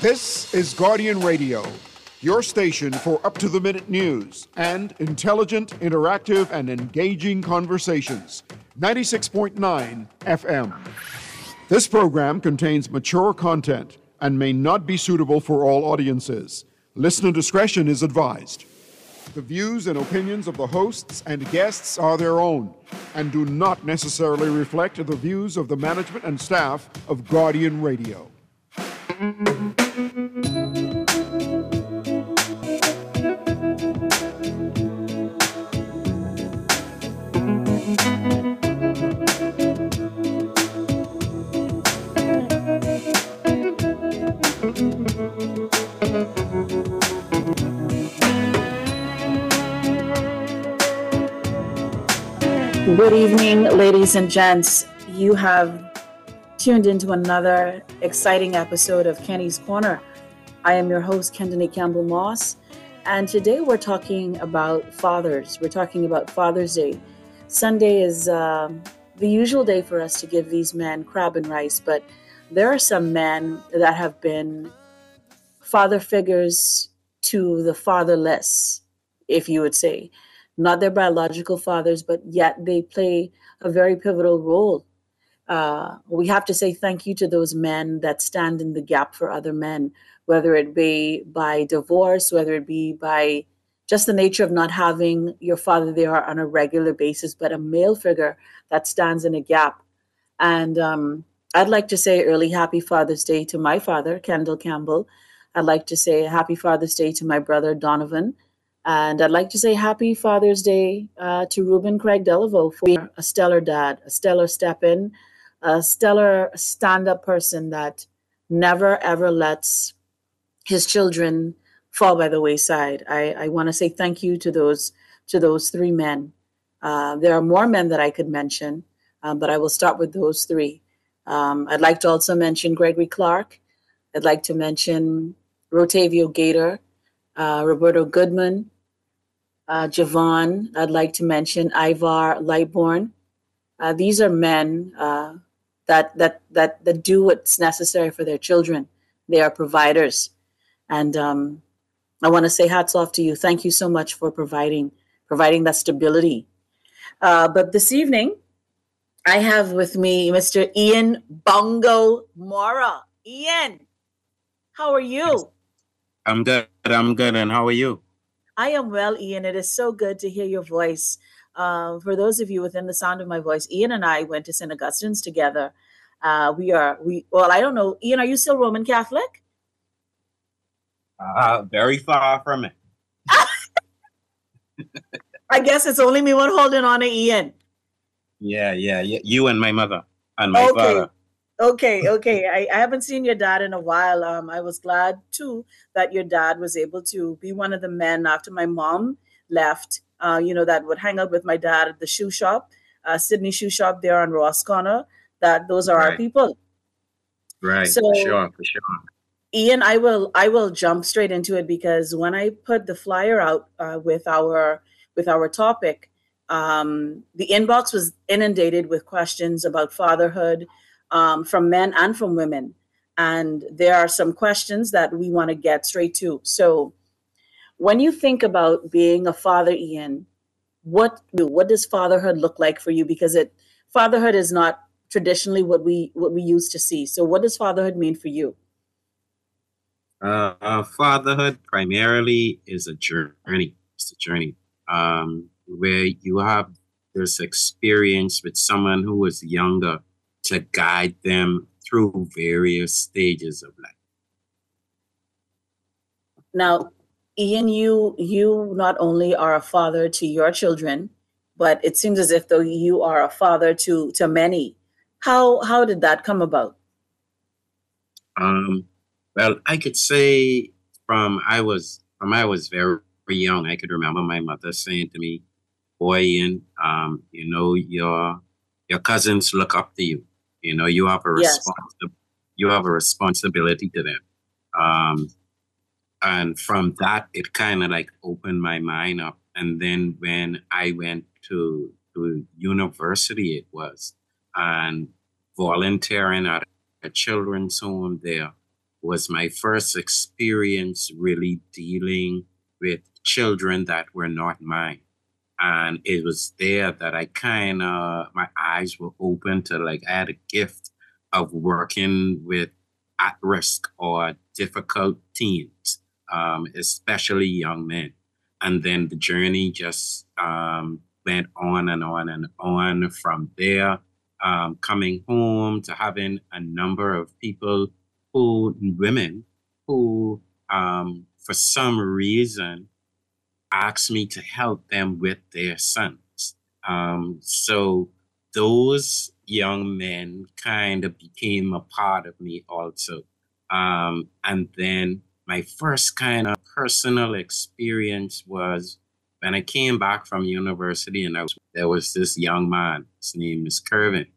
This is Guardian Radio, your station for up-to-the-minute news and intelligent, interactive, and engaging conversations. 96.9 FM. This program contains mature content and may not be suitable for all audiences. Listener discretion is advised. The views and opinions of the hosts and guests are their own and do not necessarily reflect the views of the management and staff of Guardian Radio. Good evening, ladies and gents. You have tuned into another exciting episode of Kenny's Corner. I am your host, Kendany Campbell Moss, and today we're talking about fathers. We're talking about Father's Day. Sunday is the usual day for us to give these men crab and rice, but there are some men that have been father figures to the fatherless, if you would say. Not their biological fathers, but yet they play a very pivotal role. We have to say thank you to those men that stand in the gap for other men, whether it be by divorce, whether it be by just the nature of not having your father there on a regular basis, but a male figure that stands in a gap. And I'd like to say early happy Father's Day to my father, Kendall Campbell. I'd like to say happy Father's Day to my brother, Donovan. And I'd like to say happy Father's Day to Ruben Craig Delaveau for a stellar dad, a stellar step-in, a stellar stand-up person that never, ever lets his children fall by the wayside. I want to say thank you to those three men. There are more men that I could mention, but I will start with those three. I'd like to also mention Gregory Clark. I'd like to mention Rotavio Gator, Roberto Goodman, Javon. I'd like to mention Ivar Lightborn. These are men that do what's necessary for their children. They are providers, and I want to say hats off to you. Thank you so much for providing that stability. But this evening, I have with me Mr. Ian Bongo Mora. Ian, how are you? I'm good. And how are you? I am well, Ian. It is so good to hear your voice. For those of you within the sound of my voice, Ian and I went to St. Augustine's together. Well, I don't know. Ian, are you still Roman Catholic? Very far from it. I guess it's only me one holding on to Ian. Yeah. You and my mother and my father. Okay. I haven't seen your dad in a while. I was glad, too, that your dad was able to be one of the men after my mom left, that would hang out with my dad at the shoe shop, Sydney Shoe Shop there on Ross Corner. Those are our people. Right, so, for sure. Ian, I will jump straight into it because when I put the flyer out with our topic, the inbox was inundated with questions about fatherhood, from men and from women. And there are some questions that we want to get straight to. So when you think about being a father, Ian, what does fatherhood look like for you? Because fatherhood is not traditionally what we used to see. So what does fatherhood mean for you? Fatherhood primarily is a journey. It's a journey where you have this experience with someone who is younger to guide them through various stages of life. Now, Ian, you not only are a father to your children, but it seems as if though you are a father to many. How did that come about? Well, I could say from I was very young, I could remember my mother saying to me, "Boy, Ian, your cousins look up to you. You have a responsibility to them." And from that, it kind of like opened my mind up. And then when I went to university, it was, and volunteering at a children's home there was my first experience really dealing with children that were not mine. And it was there that my eyes were open to, like, I had a gift of working with at risk or difficult teens, especially young men. And then the journey just went on and on and on from there, coming home to having a number of women who, for some reason, asked me to help them with their sons. So those young men kind of became a part of me also. And then my first kind of personal experience was when I came back from university, and there was this young man. His name is Kervin.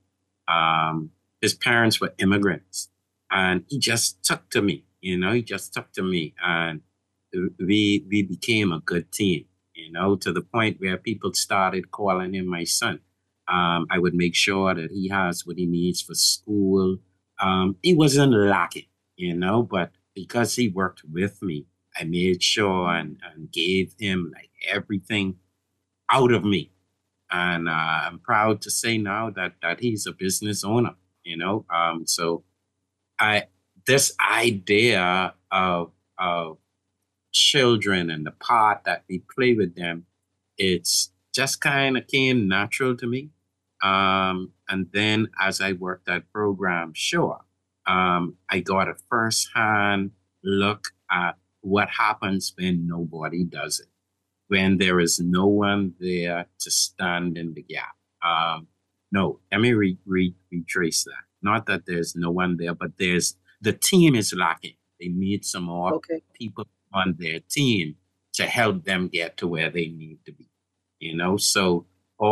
His parents were immigrants, and he just took to me. He just took to me, and we became a good team. To the point where people started calling him my son. I would make sure that he has what he needs for school. He wasn't lacking, but because he worked with me, I made sure and gave him like everything out of me. And I'm proud to say now that he's a business owner, So this idea of children and the part that we play with them, it's just kind of came natural to me. And then as I worked that program, sure, I got a firsthand look at what happens when nobody does it, when there is no one there to stand in the gap. No, let me retrace that. Not that there's no one there, but the team is lacking. They need some more people on their team to help them get to where they need to be. So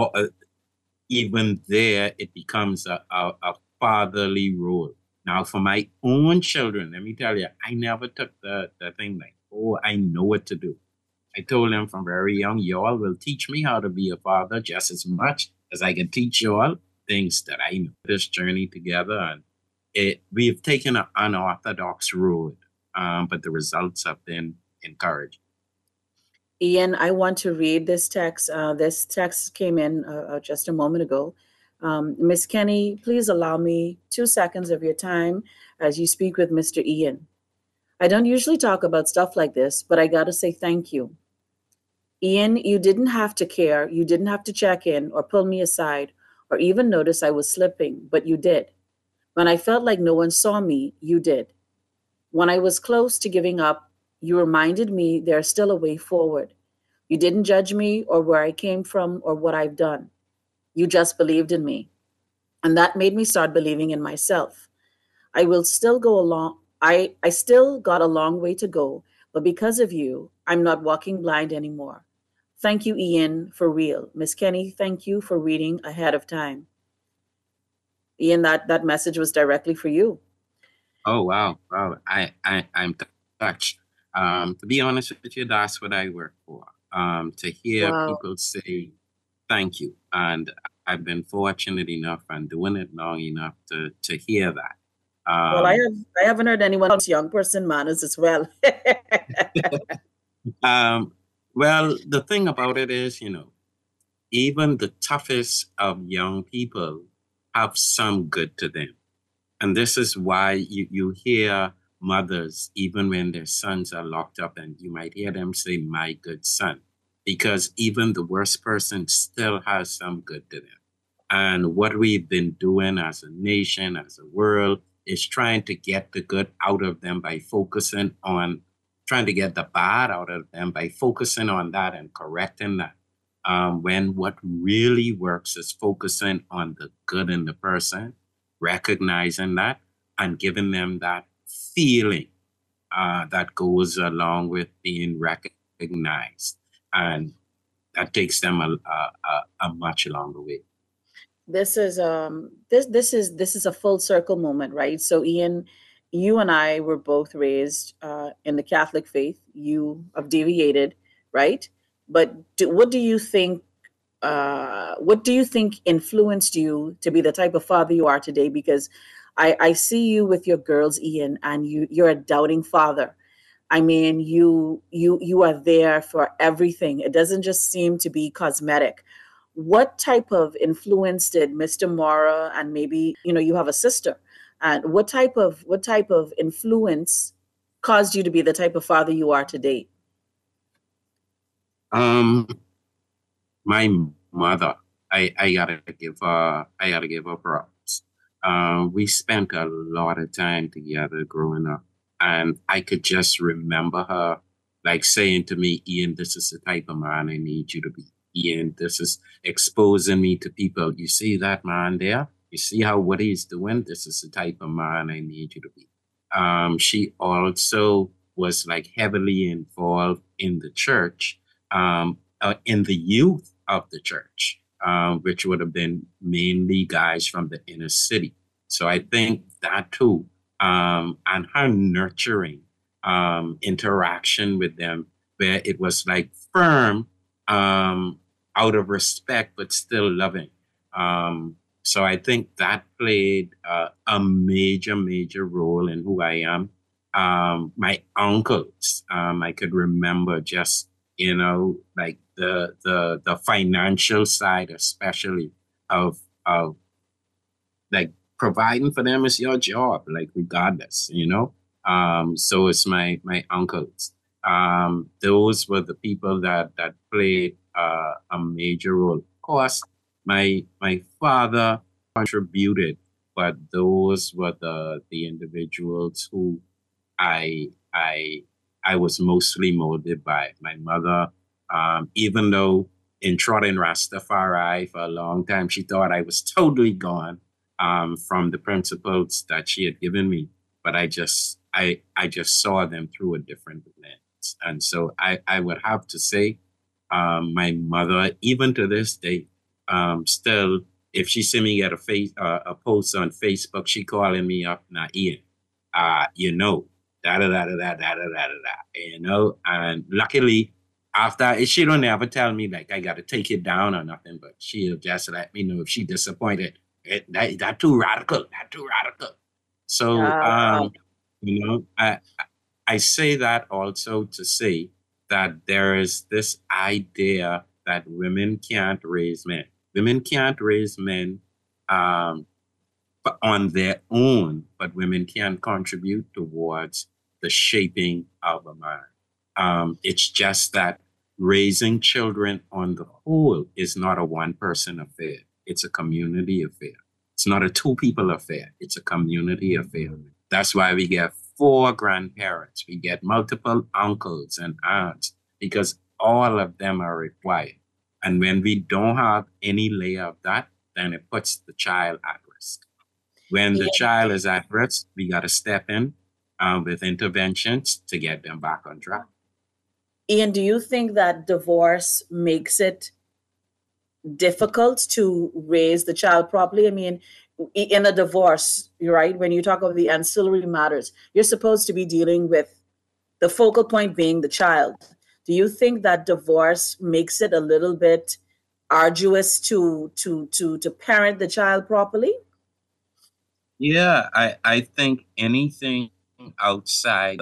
even there, it becomes a fatherly role. Now, for my own children, let me tell you, I never took the thing like, oh, I know what to do. I told them from very young, y'all will teach me how to be a father just as much as I can teach y'all things that I know. This journey together, and we've taken an unorthodox road, but the results have been encouraging. Ian, I want to read this text. This text came in just a moment ago. Miss Kenny, please allow me 2 seconds of your time as you speak with Mr. Ian. I don't usually talk about stuff like this, but I got to say thank you. Ian, you didn't have to care. You didn't have to check in or pull me aside or even notice I was slipping, but you did. When I felt like no one saw me, you did. When I was close to giving up, you reminded me there's still a way forward. You didn't judge me or where I came from or what I've done. You just believed in me. And that made me start believing in myself. I will still go along. I still got a long way to go, but because of you, I'm not walking blind anymore. Thank you, Ian, for real. Miss Kenny, thank you for reading ahead of time. Ian, that message was directly for you. Oh, wow. I'm touched. To be honest with you, that's what I work for. To hear people say thank you. And I've been fortunate enough and doing it long enough to hear that. Well, I haven't heard anyone else young person manners as well. Well, the thing about it is, even the toughest of young people have some good to them. And this is why you hear mothers, even when their sons are locked up, and you might hear them say, my good son, because even the worst person still has some good to them. And what we've been doing as a nation, as a world, is trying to get the good out of them by focusing on trying to get the bad out of them by focusing on that and correcting that. When what really works is focusing on the good in the person, recognizing that, and giving them that feeling that goes along with being recognized. And that takes them a much longer way. This is this is a full circle moment, right? So Ian, you and I were both raised in the Catholic faith. You have deviated, right? But what do you think? What do you think influenced you to be the type of father you are today? Because I see you with your girls, Ian, and you're a doubting father. I mean, you are there for everything. It doesn't just seem to be cosmetic. What type of influence did Mr. Mora, and maybe you have a sister, and what type of influence caused you to be the type of father you are today? Um, my mother, I gotta give her props. We spent a lot of time together growing up, and I could just remember her like saying to me, Ian, this is the type of man I need you to be. Ian, this is exposing me to people. You see that man there? You see how what he's doing? This is the type of man I need you to be. She also was like heavily involved in the church, in the youth of the church, which would have been mainly guys from the inner city. So I think that too, and her nurturing interaction with them, where it was like firm, out of respect, but still loving. So I think that played a major, major role in who I am. My uncles, I could remember just, like the financial side, especially of like providing for them is your job, like regardless. So it's my uncles. Those were the people that played a major role. Of course, my father contributed, but those were the individuals who I I I was mostly molded by. My mother, even though in Trotting Rastafari for a long time, she thought I was totally gone, from the principles that she had given me. But I just saw them through a different lens. And so I would have to say, my mother, even to this day, still, if she see me get a post on Facebook, she calling me up now, Ian, you know, da da da da da da da da and luckily, after she don't ever tell me like I got to take it down or nothing, but she'll just let me know if she disappointed. That too radical, that too radical. So, Wow. I say that also to say that there is this idea that women can't raise men. Women can't raise men, um, on their own, but women can contribute towards the shaping of a man. It's just that raising children on the whole is not a one person affair, it's a community affair. It's not a two people affair, it's a community affair. That's why we get four grandparents, we get multiple uncles and aunts, because all of them are required. And when we don't have any layer of that, then it puts the child at risk. When the Ian, child is at risk, we got to step in, with interventions to get them back on track. Ian, do you think that divorce makes it difficult to raise the child properly? I mean, in a divorce, you're right, when you talk of the ancillary matters, you're supposed to be dealing with the focal point being the child. Do you think that divorce makes it a little bit arduous to parent the child properly? Yeah, I think anything outside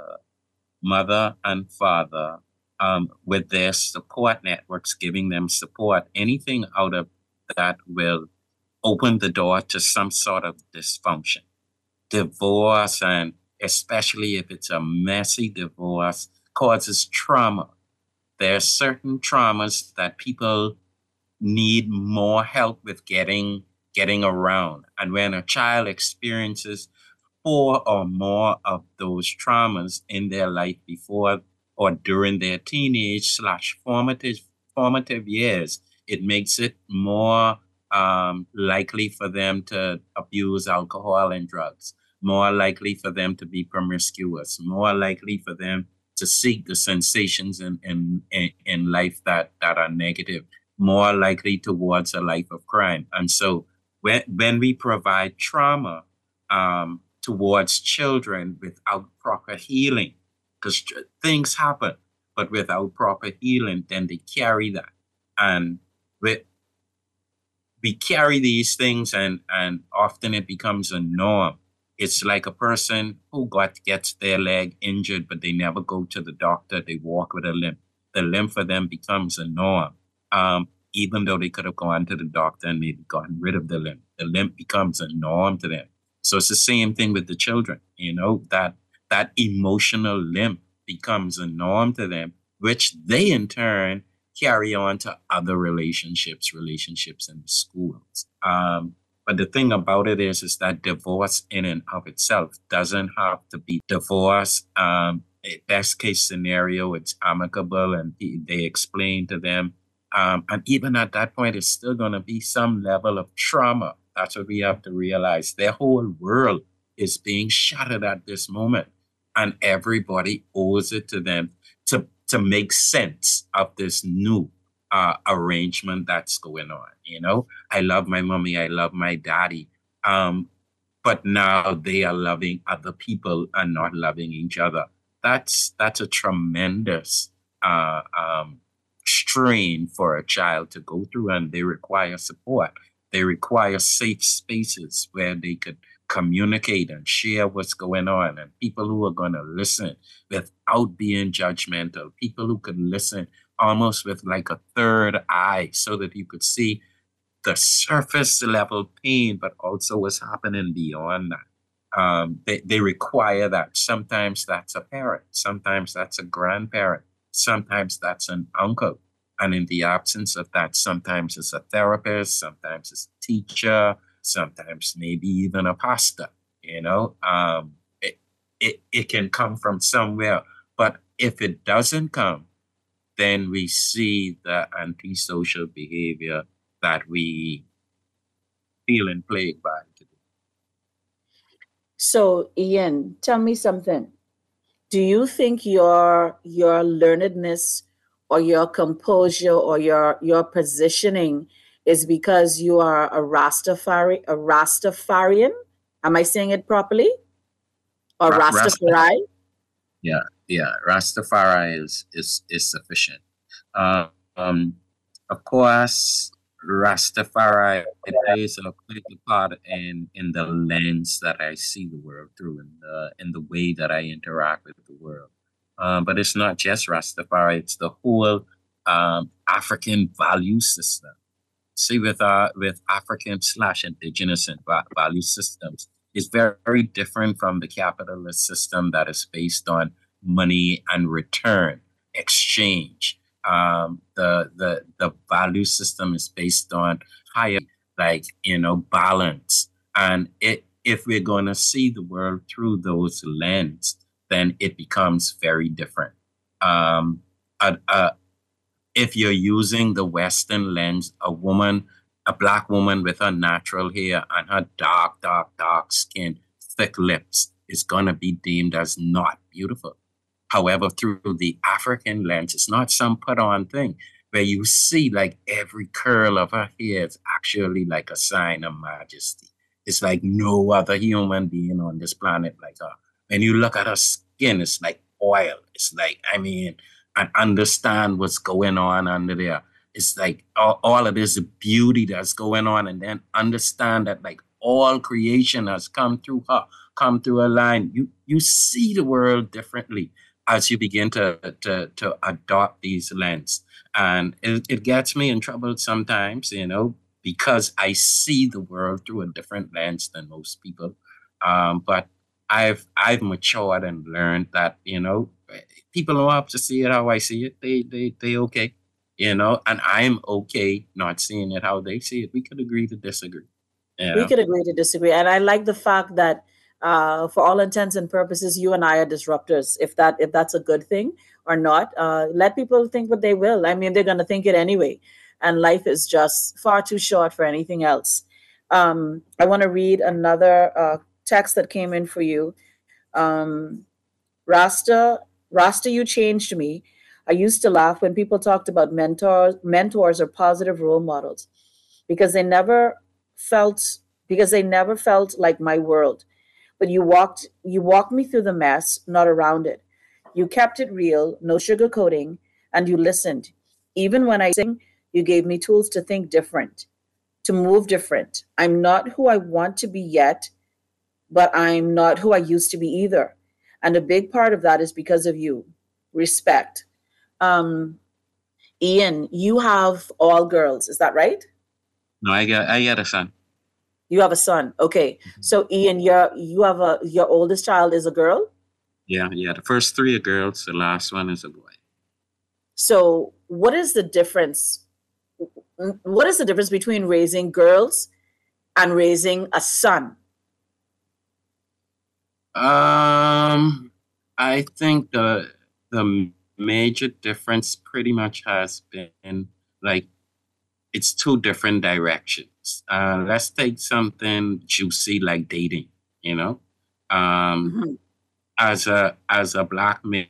mother and father, with their support networks giving them support, anything out of that will open the door to some sort of dysfunction. Divorce, and especially if it's a messy divorce, causes trauma. There are certain traumas that people need more help with getting around. And when a child experiences four or more of those traumas in their life before or during their teenage slash formative years, it makes it more, likely for them to abuse alcohol and drugs, more likely for them to be promiscuous, more likely for them to seek the sensations in life that are negative, more likely towards a life of crime. And so when we provide trauma, towards children without proper healing, because things happen, but without proper healing, then they carry that. And with we carry these things, and often it becomes a norm. It's like a person who gets their leg injured, but they never go to the doctor. They walk with a limp. The limp for them becomes a norm. Even though they could have gone to the doctor and maybe gotten rid of the limp becomes a norm to them. So it's the same thing with the children, that emotional limp becomes a norm to them, which they in turn carry on to other relationships in the schools. But the thing about it is that divorce in and of itself doesn't have to be divorce. Best case scenario, it's amicable and they explain to them. And even at that point, it's still going to be some level of trauma. That's what we have to realize. Their whole world is being shattered at this moment. And everybody owes it to them to make sense of this new arrangement that's going on. I love my mommy, I love my daddy, but now they are loving other people and not loving each other. That's a tremendous strain for a child to go through, and they require support. They require safe spaces where they could communicate and share what's going on, and people who are going to listen without being judgmental, people who could listen almost with like a third eye so that you could see the surface level pain, but also what's happening beyond that. They require that. Sometimes that's a parent, sometimes that's a grandparent, sometimes that's an uncle. And in the absence of that, sometimes it's a therapist, sometimes it's a teacher, sometimes maybe even a pastor. It can come from somewhere. But if it doesn't come, then we see the antisocial behavior that we feel and plagued by today. So, Ian, tell me something. Do you think your learnedness or your composure or your positioning is because you are a Rastafarian? Am I saying it properly? Or Rastafari? Yeah, Rastafari is sufficient. Of course, Rastafari plays a critical part in the lens that I see the world through, in the way that I interact with the world. But it's not just Rastafari; it's the whole African value system. See, with African / indigenous and value systems, is very, very different from the capitalist system that is based on money and return, exchange. The value system is based on higher, balance. And if we're going to see the world through those lens, then it becomes very different. If you're using the Western lens, a Black woman with her natural hair and her dark skin, thick lips is going to be deemed as not beautiful. However, through the African lens, it's not some put-on thing where you see like every curl of her hair is actually like a sign of majesty. It's like no other human being on this planet like her. When you look at her skin, it's like oil. It's like, and understand what's going on under there. It's like all of this beauty that's going on, and then understand that like all creation has come through her, come through a line. You see the world differently as you begin to adopt these lenses. And it gets me in trouble sometimes, because I see the world through a different lens than most people. But I've matured and learned that, people don't have to see it how I see it. They okay, and I'm okay not seeing it how they see it. We could agree to disagree. We could agree to disagree. And I like the fact that for all intents and purposes, you and I are disruptors. If that's a good thing or not, let people think what they will. They're going to think it anyway. And life is just far too short for anything else. I want to read another text that came in for you. Rasta, you changed me. I used to laugh when people talked about mentors or positive role models because they never felt like my world. But you walked me through the mess, not around it. You kept it real, no sugarcoating, and you listened. Even when I sing, you gave me tools to think different, to move different. I'm not who I want to be yet, but I'm not who I used to be either. And a big part of that is because of you. Respect. Um, Ian, you have all girls, is that right? No, I got a son. You have a son. Okay. So Ian, you have your oldest child is a girl? Yeah, yeah. The first three are girls. The last one is a boy. So what is the difference? What is the difference between raising girls and raising a son? I think the major difference pretty much has been like it's two different directions. Let's take something juicy like dating. You know, um, Mhm. as a black male,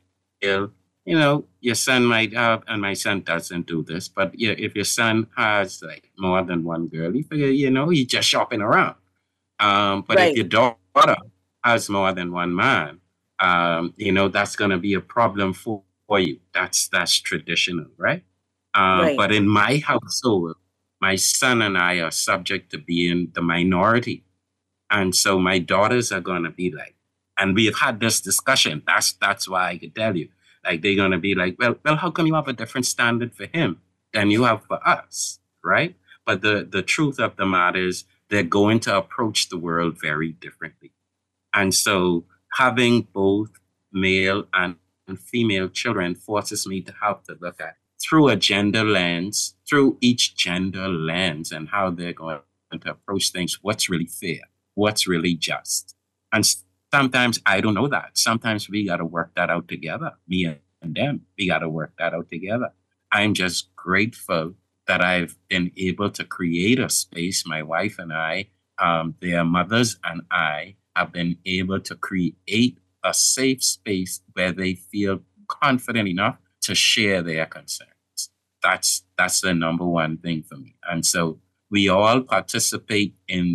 your son might have, and my son doesn't do this, but yeah, if your son has like more than one girl, you figure, he's just shopping around. But if Right, your daughter has more than one man, that's going to be a problem for you. That's traditional, right? right, But in my household, my son and I are subject to being the minority. And so my daughters are going to be like, and we've had this discussion. That's why I could tell you. Like they're going to be like, well, how come you have a different standard for him than you have for us, right? But the truth of the matter is they're going to approach the world very differently. And so having both male and female children forces me to have to look at through a gender lens, through each gender lens, and how they're going to approach things, what's really fair, what's really just. And sometimes I don't know that. Sometimes we got to work that out together, me and them. We got to work that out together. I'm just grateful that I've been able to create a space, my wife and I, their mothers and I have been able to create a safe space where they feel confident enough to share their concerns. That's the number one thing for me. And so we all participate in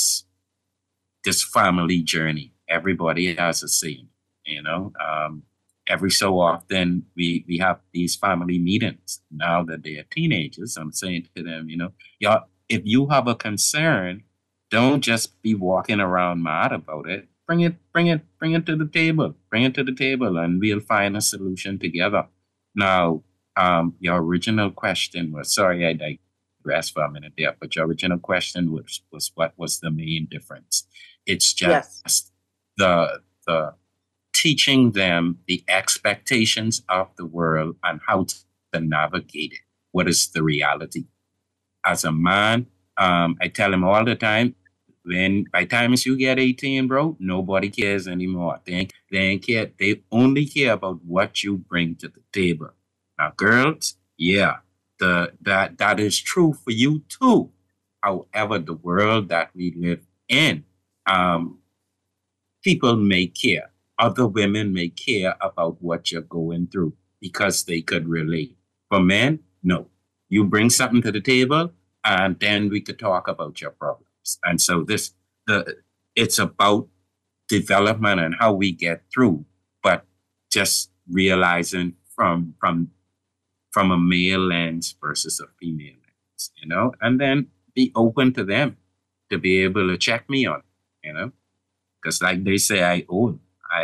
this family journey. Everybody has a say, you know. Every so often we have these family meetings. Now that they are teenagers, I'm saying to them, y'all, if you have a concern, don't just be walking around mad about it. Bring it to the table. Bring it to the table, and we'll find a solution together. Now, your original question was, sorry, I digressed for a minute there, but your original question was what was the main difference? It's yes. just the teaching them the expectations of the world and how to navigate it. What is the reality? As a man, I tell him all the time, when by the time you get 18, bro, nobody cares anymore. They ain't care. They only care about what you bring to the table. Now, girls, yeah, that is true for you too. However, the world that we live in, um, people may care. Other women may care about what you're going through because they could relate. For men, no. You bring something to the table, and then we could talk about your problems. And so it's about development and how we get through, but just realizing from a male lens versus a female lens, and then be open to them to be able to check me on, because like they say, I own.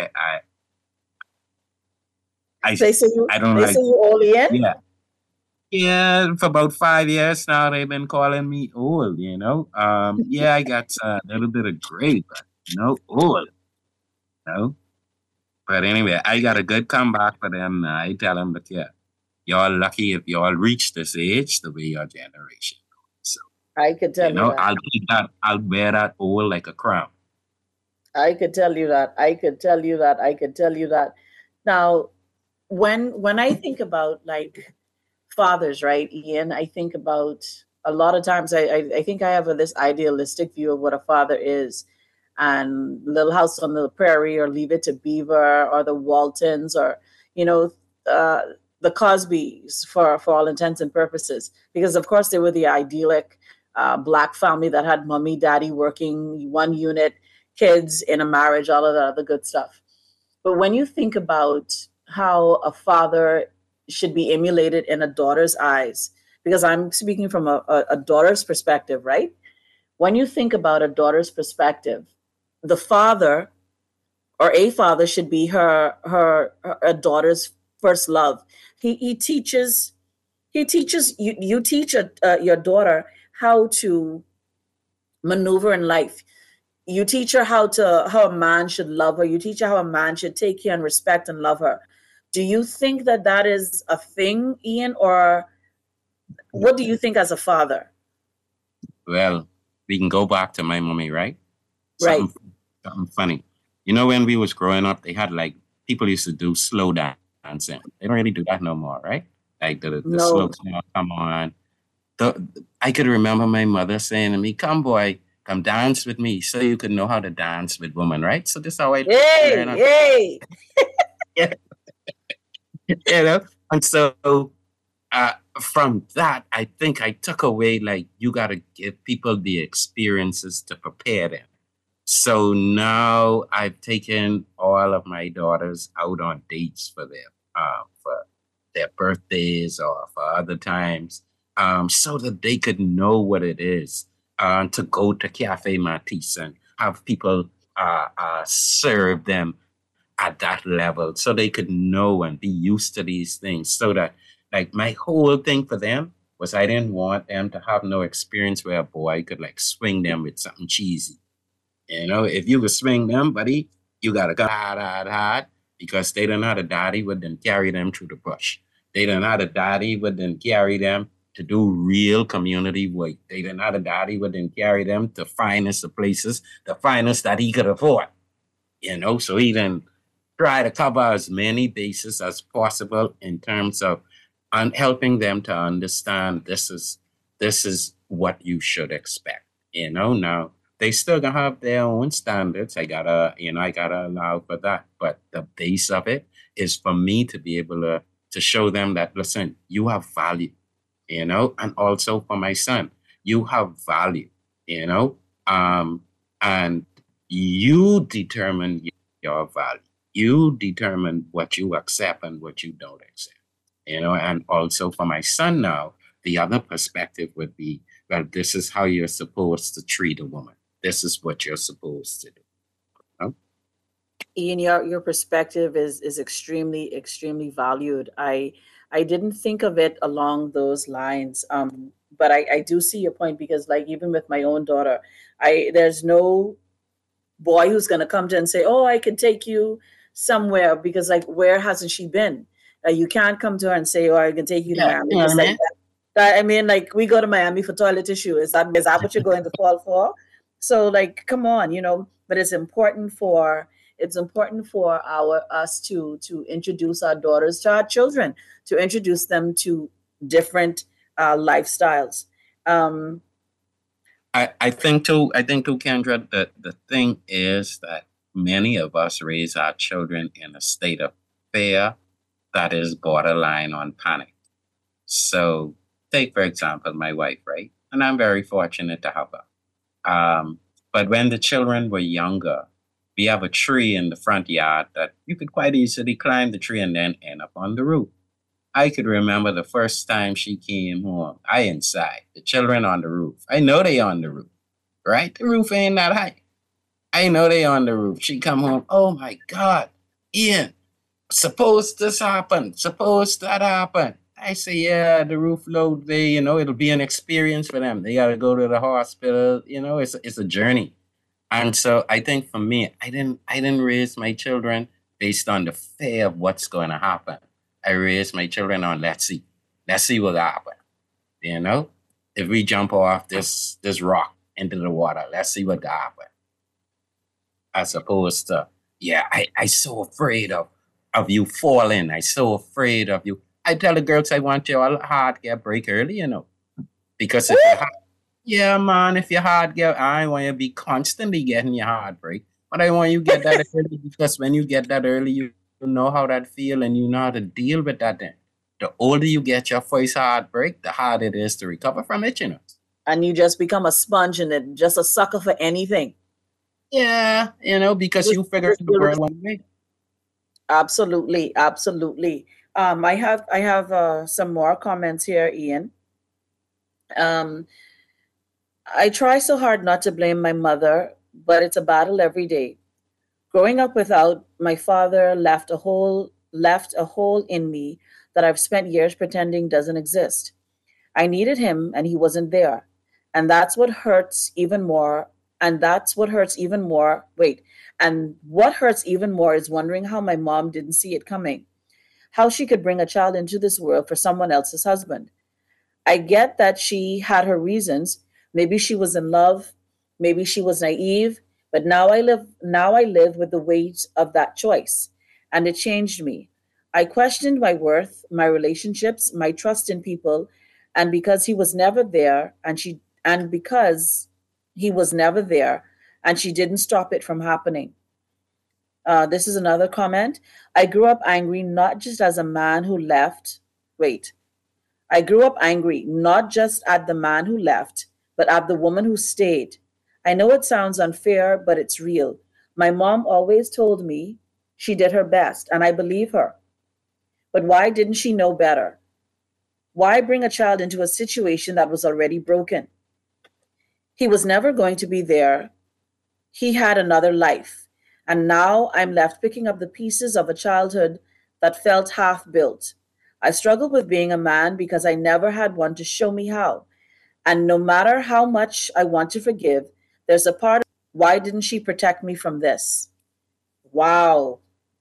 I They say I don't they like. say you all Ian? Yeah, yeah. For about 5 years now, they've been calling me old. Yeah, I got a little bit of gray, but old. You know. But anyway, I got a good comeback for them. I tell them that yeah, y'all lucky if y'all reach this age the way your generation. So I could tell you that. I'll wear that old like a crown. I could tell you that. I could tell you that. I could tell you that. Now, when I think about like fathers, right, Ian, I think about a lot of times I think I have this idealistic view of what a father is. And Little House on the Prairie or Leave It to Beaver or the Waltons or, you know, uh, the Cosbys for all intents and purposes. Because, of course, they were the idyllic black family that had mommy, daddy working one unit, kids in a marriage, all of that other good stuff. But when you think about how a father should be emulated in a daughter's eyes, because I'm speaking from a daughter's perspective, right? When you think about a daughter's perspective, the father or a father should be a daughter's first love. He teaches you teach your daughter how to maneuver in life. You teach her how a man should love her. You teach her how a man should take care and respect and love her. Do you think that that is a thing, Ian, or what do you think as a father? Well, we can go back to my mommy, right? Right. Something funny. You know, when we was growing up, they had like people used to do slow dancing. They don't really do that no more, right? Like the No. slow song come on. I could remember my mother saying to me, "Come, boy, come dance with me, so you could know how to dance with women, right?" So this is how I learned how to- Hey. Yeah. You know, and so from that, I think I took away like you got to give people the experiences to prepare them. So now I've taken all of my daughters out on dates for their birthdays or for other times, so that they could know what it is to go to Cafe Matisse and have people serve them at that level, so they could know and be used to these things. So that, like, my whole thing for them was I didn't want them to have no experience where a boy could like swing them with something cheesy. You know, if you could swing them, buddy, you gotta go hard, because they don't know the daddy would then carry them through the bush. They don't know the daddy would then carry them to do real community work. They don't know the daddy would then carry them to finest of places, the finest that he could afford. You know, so he then try to cover as many bases as possible in terms of helping them to understand this is what you should expect. You know, now they still gonna have their own standards. I gotta allow for that. But the base of it is for me to be able to show them that, listen, you have value, you know, and also for my son, you have value, you know, and you determine your value. You determine what you accept and what you don't accept, you know. And also for my son now, the other perspective would be, well, this is how you're supposed to treat a woman. This is what you're supposed to do. You know? Ian, your perspective is extremely valued. I didn't think of it along those lines, but I do see your point, because like even with my own daughter, there's no boy who's going to come to and say, "Oh, I can take you somewhere," because like where hasn't she been? You can't come to her and say, "Oh, I can take you to Yeah, Miami." you know what Just I like mean? that. I mean, like we go to Miami for toilet tissue. Is that what you're going to fall for? So like, come on, you know. But it's important for us to introduce our daughters to our children, to introduce them to different lifestyles. Um, I think too, Kendra, that the thing is that many of us raise our children in a state of fear that is borderline on panic. So take, for example, my wife, right? And I'm very fortunate to have her. But when the children were younger, we have a tree in the front yard that you could quite easily climb the tree and then end up on the roof. I could remember the first time she came home. I inside, the children on the roof. I know they on the roof, right? The roof ain't that high. I know they on the roof. She come home. Oh my God, Ian, suppose this happen, suppose that happen. I say, yeah, the roof load, it'll be an experience for them. They got to go to the hospital. It's a journey. And so I think for me, I didn't raise my children based on the fear of what's going to happen. I raised my children on let's see what happens. You know, if we jump off this rock into the water, let's see what happens. As opposed to, yeah, I so afraid of you falling. I so afraid of you. I tell the girls I want your heart get break early, because if your heart, yeah, man, if your heart get, I want you to be constantly getting your heart break, but I want you to get that early, because when you get that early, you know how that feel and you know how to deal with that. Then the older you get your first heartbreak, the harder it is to recover from it. and you just become a sponge and then just a sucker for anything. Yeah, because you figure out the world one way. Absolutely. I have some more comments here, Ian. Um, I try so hard not to blame my mother, but it's a battle every day. Growing up without my father left a hole in me that I've spent years pretending doesn't exist. I needed him and he wasn't there. And that's what hurts even more. And that's what hurts even more. Wait. And what hurts even more is wondering how my mom didn't see it coming. How she could bring a child into this world for someone else's husband. I get that she had her reasons. Maybe she was in love, maybe she was naive, but now I live with the weight of that choice, and it changed me. I questioned my worth, my relationships, my trust in people, and because he was never there and because he was never there and she didn't stop it from happening. This is another comment. I grew up angry not just as a man who left. Wait, I grew up angry not just at the man who left, but at the woman who stayed. I know it sounds unfair, but it's real. My mom always told me she did her best, and I believe her. But why didn't she know better? Why bring a child into a situation that was already broken? He was never going to be there. He had another life. And now I'm left picking up the pieces of a childhood that felt half built. I struggle with being a man because I never had one to show me how. And no matter how much I want to forgive, there's a part of why didn't she protect me from this? Wow.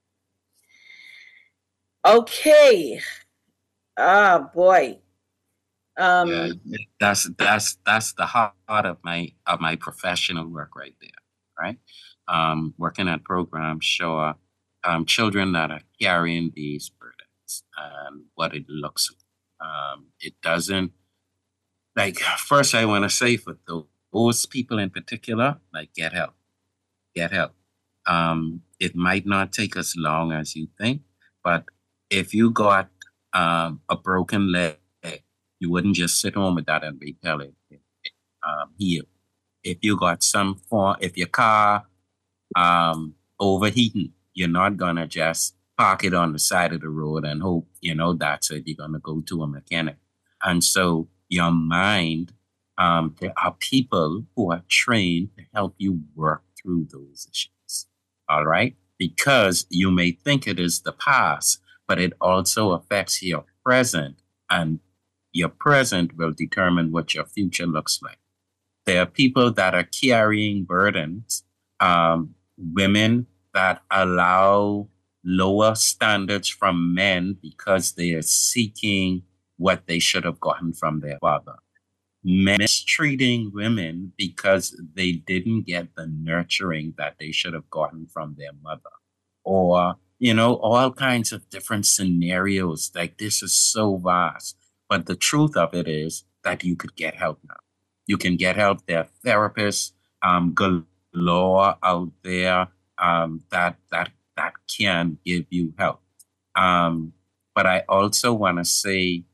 Okay. Ah, boy. Yeah, Um, that's the heart of my professional work right there, right? Working at programs show children that are carrying these burdens and what it looks like. It doesn't like first I want to say for those people in particular, like get help. It might not take as long as you think, but if you got a broken leg, you wouldn't just sit home with that and be telling heal. If you got some form, if your car overheating, you're not gonna just park it on the side of the road and hope that's it. You're gonna go to a mechanic, and so your mind. There are people who are trained to help you work through those issues. All right, because you may think it is the past, but it also affects your present, and your present will determine what your future looks like. There are people that are carrying burdens, women that allow lower standards from men because they are seeking what they should have gotten from their father. Men mistreating women because they didn't get the nurturing that they should have gotten from their mother. Or, all kinds of different scenarios. Like this is so vast. But the truth of it is that you could get help now. You can get help. There are therapists galore out there that can give you help. But I also want to say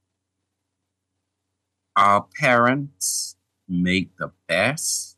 our parents make the best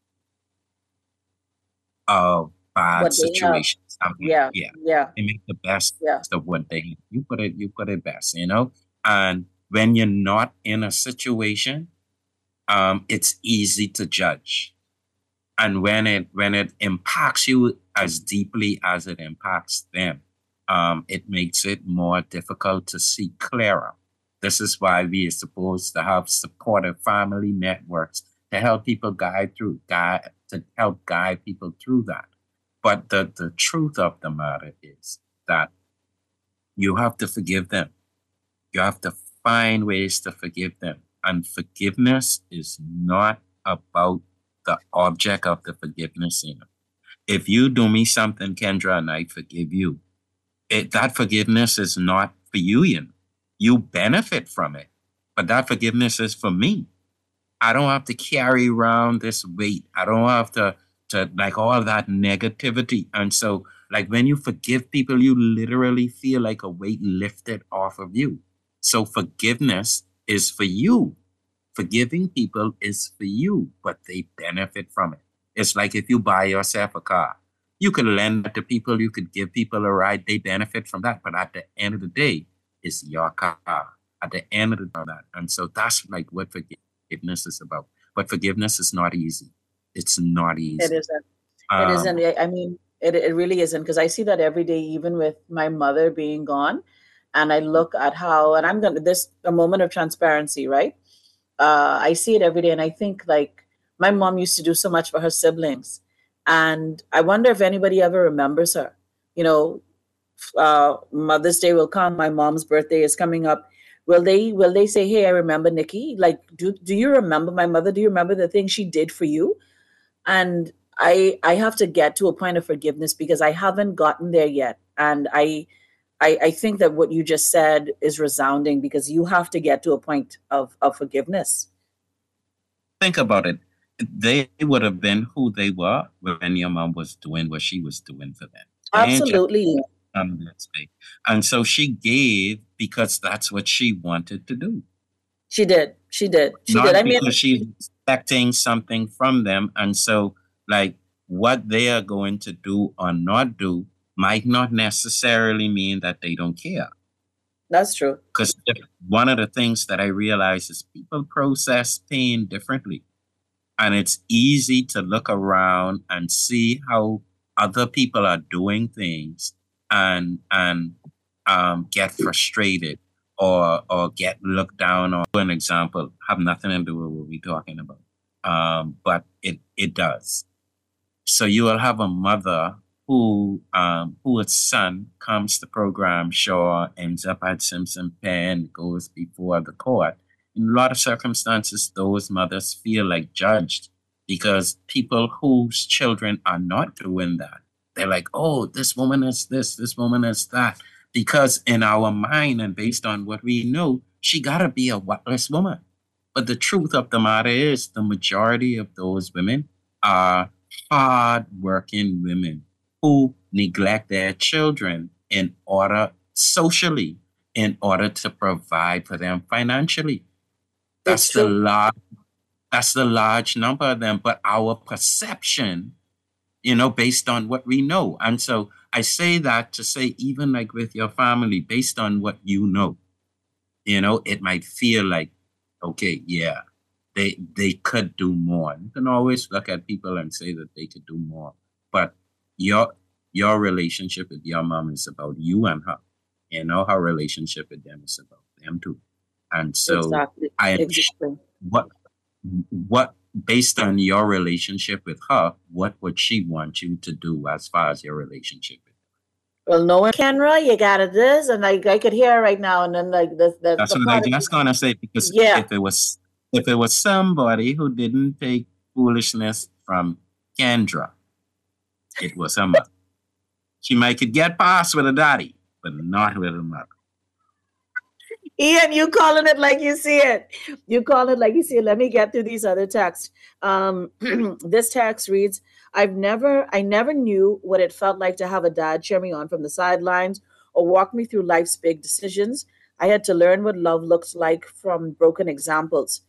of bad what they have. situations. Yeah, Yeah, yeah, they make the best yeah. of what they have. You put it best. And when you're not in a situation, it's easy to judge. And when it impacts you as deeply as it impacts them, it makes it more difficult to see clearer. This is why we are supposed to have supportive family networks to help people to help guide people through that. But the truth of the matter is that you have to forgive them. You have to find ways to forgive them. And forgiveness is not about the object of the forgiveness. If you do me something, Kendra, and I forgive you, that forgiveness is not for you. You benefit from it, but that forgiveness is for me. I don't have to carry around this weight. I don't have to like all that negativity. And so, like when you forgive people, you literally feel like a weight lifted off of you. So forgiveness is for you. Forgiving people is for you, but they benefit from it. It's like if you buy yourself a car, you could lend it to people, you could give people a ride, they benefit from that. But at the end of the day, it's your car. at the end of that. And so that's like what forgiveness is about. But forgiveness is not easy. It's not It easy. isn't. It isn't. I mean, it really isn't, because I see that every day, even with my mother being gone. And I look at how, and I'm gonna, this a moment of transparency, right? I see it every day, and I think like my mom used to do so much for her siblings, and I wonder if anybody ever remembers her. You know, Mother's Day will come. My mom's birthday is coming up. Will they say, "Hey, I remember Nikki"? Like, do you remember my mother? Do you remember the thing she did for you? And I have to get to a point of forgiveness, because I haven't gotten there yet. And I think that what you just said is resounding, because you have to get to a point of forgiveness. Think about it. They would have been who they were when your mom was doing what she was doing for them. They ain't just Absolutely. that space. And so she gave because that's what she wanted to do, She did. She did. She did. not I mean, because she's expecting something from them. And so, like, what they are going to do or not do might not necessarily mean that they don't care. that's true. Because one of the things that I realize is people process pain differently. And it's easy to look around and see how other people are doing things and get frustrated or get looked down on. For an example, have nothing to do with what we're talking about. But it does. So you will have a mother whose son comes to program Shaw, ends up at Simpson Pen, goes before the court. In a lot of circumstances, those mothers feel like judged because people whose children are not doing that, they're like, oh, this woman is this woman is that. Because in our mind and based on what we know, she gotta be a worthless woman. But the truth of the matter is the majority of those women are hard-working women who neglect their children in order socially, in order to provide for them financially. It's That's the true. large, that's the large number of them. But our perception, based on what we know. And so I say that to say, even like with your family, based on what you know, it might feel like, okay, yeah, they could do more. You can always look at people and say that they could do more. But your your relationship with your mom is about you and her. Her relationship with them is about them too. And so Exactly. I am Exactly. what what based on your relationship with her, what would she want you to do as far as your relationship with her? Well, no one can, right? You got it. This, and I could hear right now, and then like this, That's the what I part of just gonna say because yeah. if it was somebody who didn't take foolishness from Kendra, it was her mother. She might could get past with a daddy, but not with a mother. Ian, you calling it like you see it. You call it like you see it. Let me get through these other texts. This text reads, I never knew what it felt like to have a dad cheer me on from the sidelines or walk me through life's big decisions. I had to learn what love looks like from broken examples.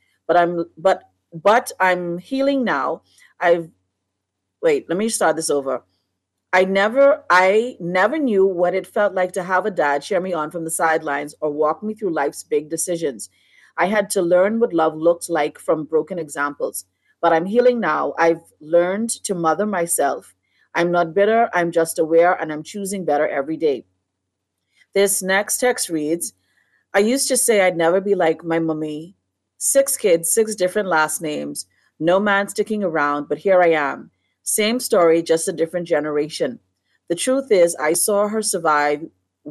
But I'm healing now. I've Wait, let me start this over. I never knew what it felt like to have a dad cheer me on from the sidelines or walk me through life's big decisions. I had to learn what love looks like from broken examples. But I'm healing now. I've learned to mother myself. I'm not bitter, I'm just aware, and I'm choosing better every day. This next text reads, I used to say I'd never be like my mummy. 6 kids, 6 different last names, no man sticking around, but here I am. Same story, just a different generation. The truth is, I saw her survive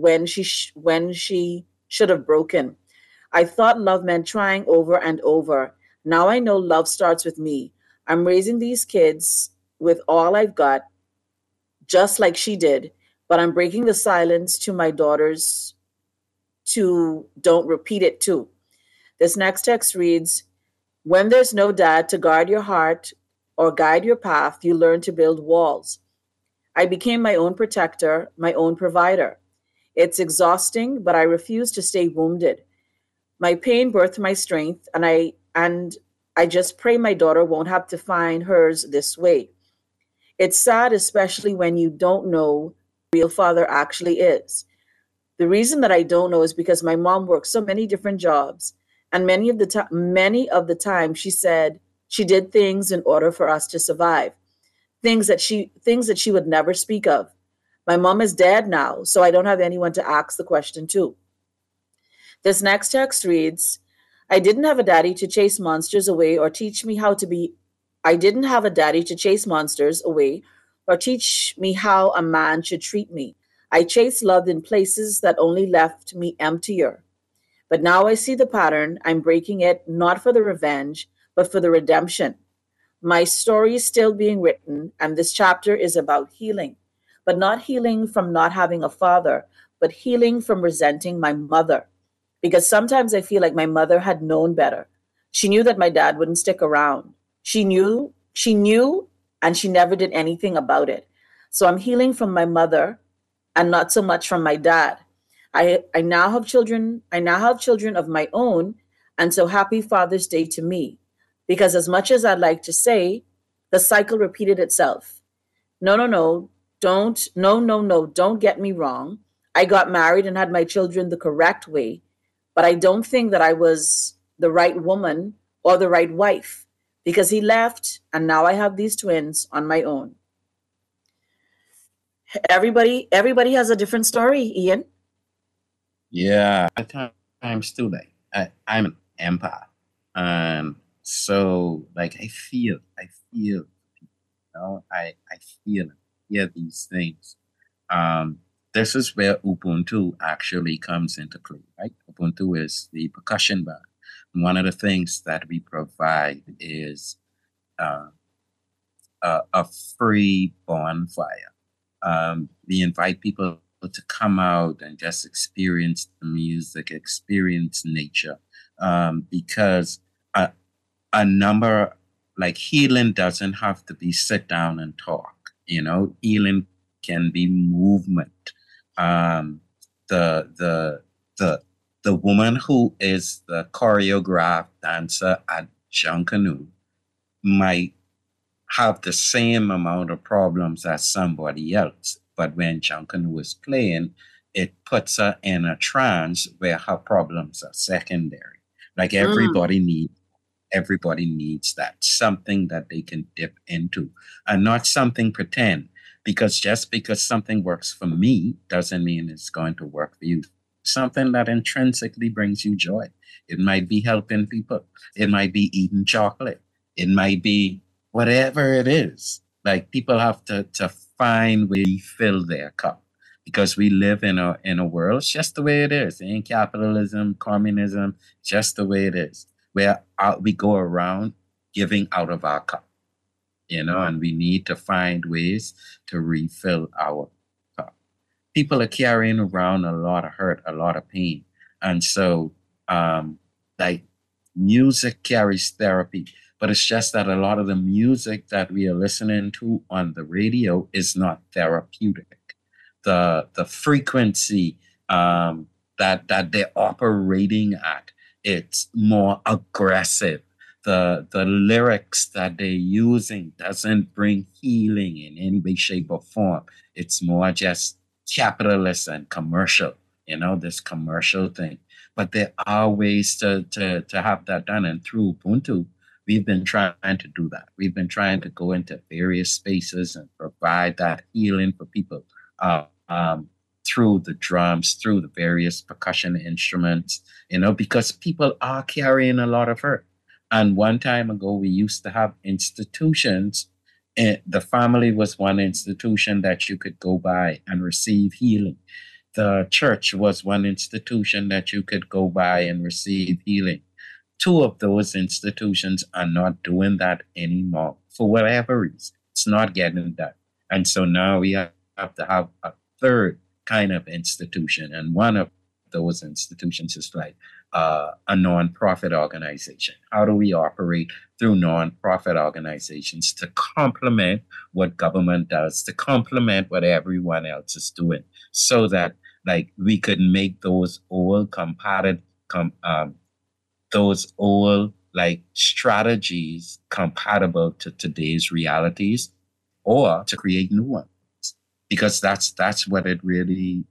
when she should have broken. I thought love meant trying over and over. Now I know love starts with me. I'm raising these kids with all I've got, just like she did, but I'm breaking the silence to my daughters to don't repeat it too. This next text reads, when there's no dad to guard your heart or guide your path, you learn to build walls. I became my own protector, my own provider. It's exhausting, but I refuse to stay wounded. My pain birthed my strength, and I just pray my daughter won't have to find hers this way. It's sad, especially when you don't know who your real father actually is. The reason that I don't know is because my mom worked so many different jobs, and many of the time she said she did things in order for us to survive. Things that she would never speak of. My mom is dead now, so I don't have anyone to ask the question to. This next text reads, I didn't have a daddy to chase monsters away or teach me how to be I didn't have a daddy to chase monsters away or teach me how a man should treat me. I chased love in places that only left me emptier. But now I see the pattern. I'm breaking it not for the revenge, but for the redemption. My story is still being written, and this chapter is about healing, but not healing from not having a father, but healing from resenting my mother. Because sometimes I feel like my mother had known better. She knew that my dad wouldn't stick around. She knew, and she never did anything about it. So I'm healing from my mother and not so much from my dad. I now have children. I now have children of my own, and so happy Father's Day to me. Because as much as I'd like to say, the cycle repeated itself. No, no, no, don't, no, no, no, don't get me wrong. I got married and had my children the correct way, but I don't think that I was the right woman or the right wife because he left and now I have these twins on my own. Everybody has a different story, Ian. Yeah, at times too, like I'm an empath, and so like I feel, I feel, hear these things. Um, this is where Ubuntu actually comes into play, right? Ubuntu is the percussion band. One of the things that we provide is uh, a free bonfire. We invite people to come out and just experience the music, experience nature, because a, a number like healing doesn't have to be sit down and talk. Healing can be movement. Um, the the the the woman who is the choreographed dancer at Junkanoo might have the same amount of problems as somebody else. But when Junkin was playing, it puts her in a trance where her problems are secondary. Like Mm, everybody needs that something that they can dip into and not something pretend. Because just because something works for me doesn't mean it's going to work for you. Something that intrinsically brings you joy. It might be helping people. It might be eating chocolate. It might be whatever it is. Like people have to find where you fill their cup because we live in a world. It's just the way it is. In capitalism, communism, just the way it is. Where we go around giving out of our cup, and we need to find ways to refill our cup. People are carrying around a lot of hurt, a lot of pain, and so um, like music carries therapy, but it's just that a lot of the music that we are listening to on the radio is not therapeutic. The frequency that they're operating at, it's more aggressive. The lyrics that they're using doesn't bring healing in any way, shape, or form. It's more just capitalist and commercial, this commercial thing. But there are ways to have that done. And through Ubuntu, we've been trying to do that. We've been trying to go into various spaces and provide that healing for people uh, um, through the drums, through the various percussion instruments, because people are carrying a lot of hurt. And one time ago, we used to have institutions. And the family was one institution that you could go by and receive healing. The church was one institution that you could go by and receive healing. Two of those institutions are not doing that anymore for whatever reason. It's not getting done. And so now we have to have a third kind of institution. And one of those institutions is like a nonprofit organization. How do we operate through nonprofit organizations to complement what government does, to complement what everyone else is doing, so that like we could make those old like strategies compatible to today's realities or to create new ones, because that's what it really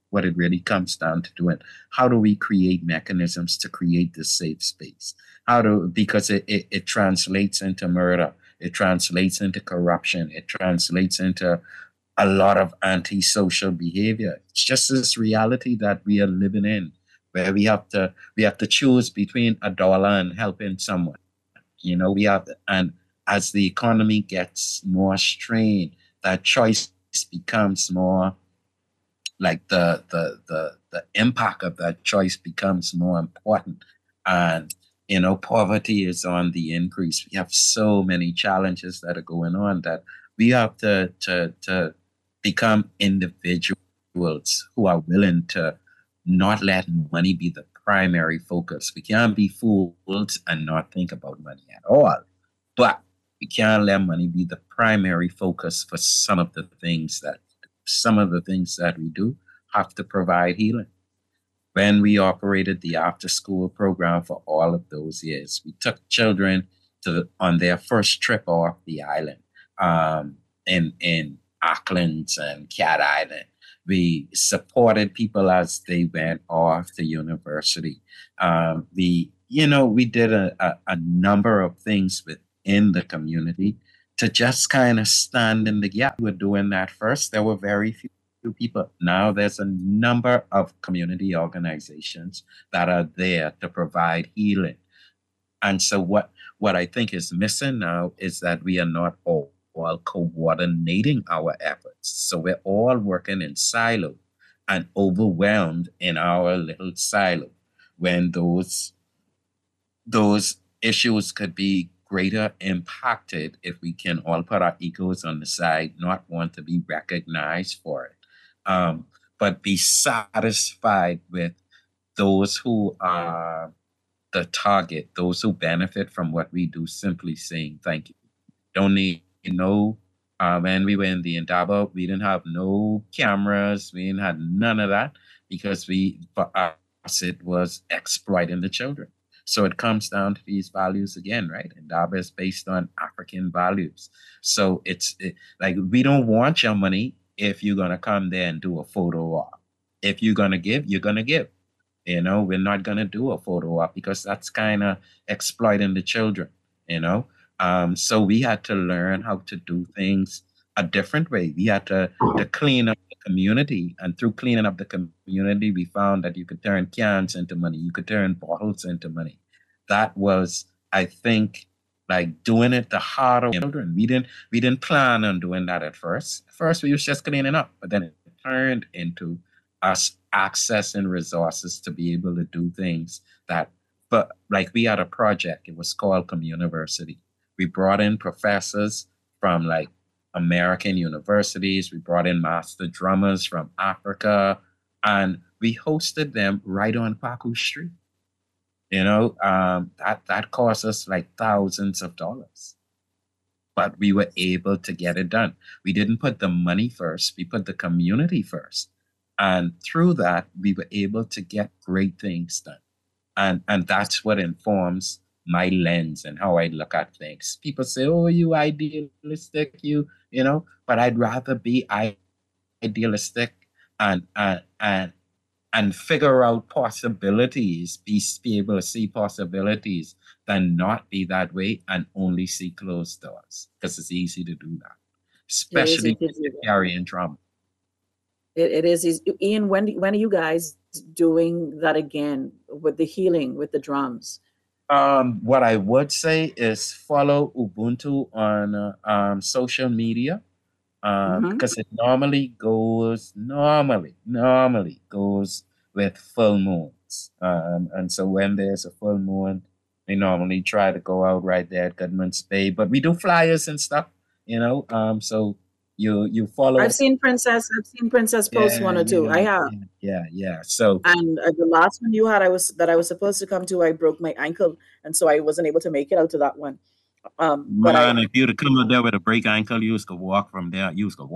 what it really comes down to doing. How do we create mechanisms to create this safe space? Because it translates into murder, it translates into corruption, it translates into a lot of antisocial behavior. It's just this reality that we are living in, where we have to choose between $1 and helping someone. And as the economy gets more strained, that choice becomes more like the impact of that choice becomes more important. And poverty is on the increase. We have so many challenges that are going on that we have to become individuals who are willing to not let money be the primary focus. We can't be fooled and not think about money at all. But we can't let money be the primary focus for some of the things that we do have to provide healing. When we operated the after-school program for all of those years, we took children on their first trip off the island, in Auckland and Cat Island. We supported people as they went off to university. We did a number of things within the community to just kind of stand in the gap. We were doing that first. There were very few people. Now there's a number of community organizations that are there to provide healing. And so what I think is missing now is that we are not all coordinating our efforts. So we're all working in silo and overwhelmed in our little silo, when those issues could be greater impacted if we can all put our egos on the side, not want to be recognized for it, but be satisfied with those who are the target, those who benefit from what we do, simply saying thank you. Don't need when we were in the Indaba, we didn't have no cameras, we didn't have none of that, because for us it was exploiting the children. So it comes down to these values again, right? Indaba is based on African values. So it's like, we don't want your money if you're gonna come there and do a photo op. If you're gonna give, you're gonna give. We're not gonna do a photo op, because that's kind of exploiting the children. So we had to learn how to do things a different way. We had to clean up the community. And through cleaning up the community, we found that you could turn cans into money. You could turn bottles into money. That was, I think, like doing it the harder way. Children. We didn't plan on doing that at first. At first, we was just cleaning up. But then it turned into us accessing resources to be able to do things but like we had a project. It was called Communiversity. We brought in professors from like American universities. We brought in master drummers from Africa, and we hosted them right on Paku Street. That cost us like thousands of dollars, but we were able to get it done. We didn't put the money first. We put the community first. And through that, we were able to get great things done. And that's what informs my lens and how I look at things. People say, oh, you idealistic, but I'd rather be idealistic and figure out possibilities, be able to see possibilities, than not be that way and only see closed doors, because it's easy to do that, especially if you're carrying trauma. It is. Ian, when are you guys doing that again with the healing, with the drums? What I would say is follow Ubuntu on social media, because it normally goes with full moons. And so when there's a full moon, we normally try to go out right there at Goodman's Bay. But we do flyers and stuff, so you follow. I've seen Princess post one or two. I have. Yeah. So, and the last one you had, I was supposed to come to, I broke my ankle, and so I wasn't able to make it out to that one. But if you'd have come out there with a break ankle, you used to walk from there.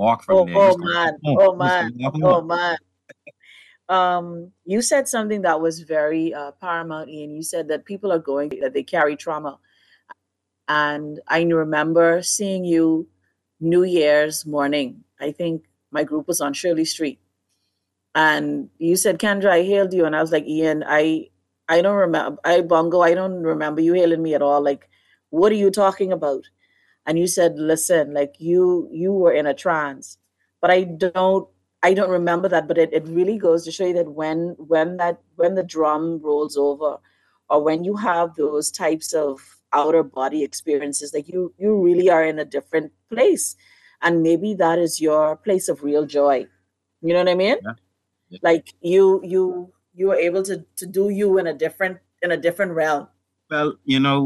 Oh man. You said something that was very paramount, Ian. You said that people are that they carry trauma, and I remember seeing you New Year's morning. I think my group was on Shirley Street, And you said, Kendra, I hailed you. And I was like, Ian, I don't remember. Bongo, I don't remember you hailing me at all. Like, what are you talking about? And you said, listen, like you were in a trance. But I don't remember that. But it really goes to show you that when the drum rolls over, or when you have those types of outer body experiences, like you really are in a different place. And maybe that is your place of real joy. You know what I mean? Yeah. Yeah. Like you were able to do you in a different realm. Well,